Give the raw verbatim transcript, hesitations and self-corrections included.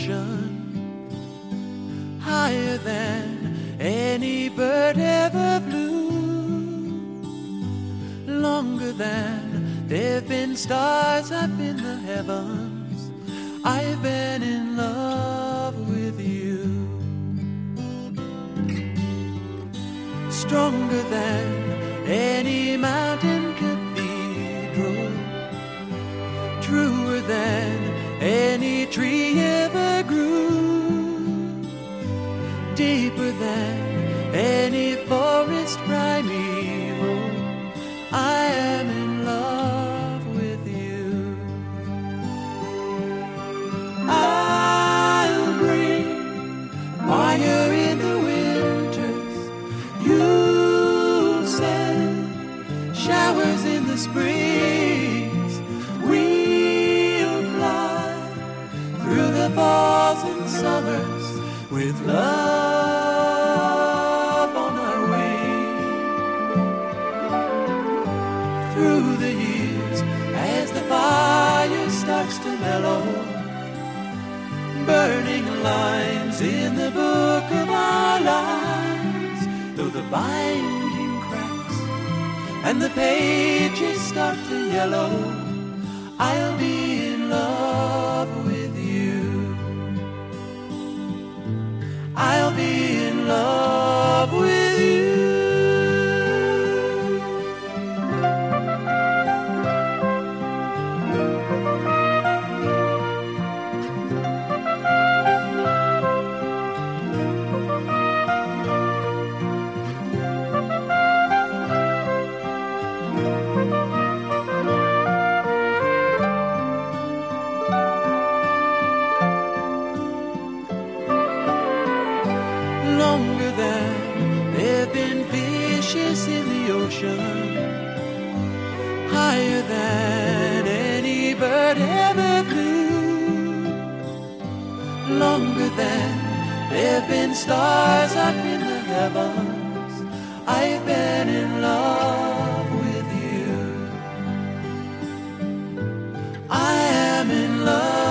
ocean, higher than any bird ever flew, longer than there've been stars up in the heavens. I've been in love with you. Stronger than any mountain cathedral, truer than any tree ever grew, deeper than any forest primeval. I am in love with you. I'll bring fire in the winters, you'll send showers in the springs. We'll fly through the falls and summers with love on our wings. Through the years, as the fire starts to mellow, burning lines in the book of our lives, though the binding cracks and the pages start to yellow, I'll be in love with you. I'll be in love with you. Longer than there've been fishes in the ocean, higher than any bird ever flew, longer than there've been stars up in the heavens. I've been in love with you. I am in love.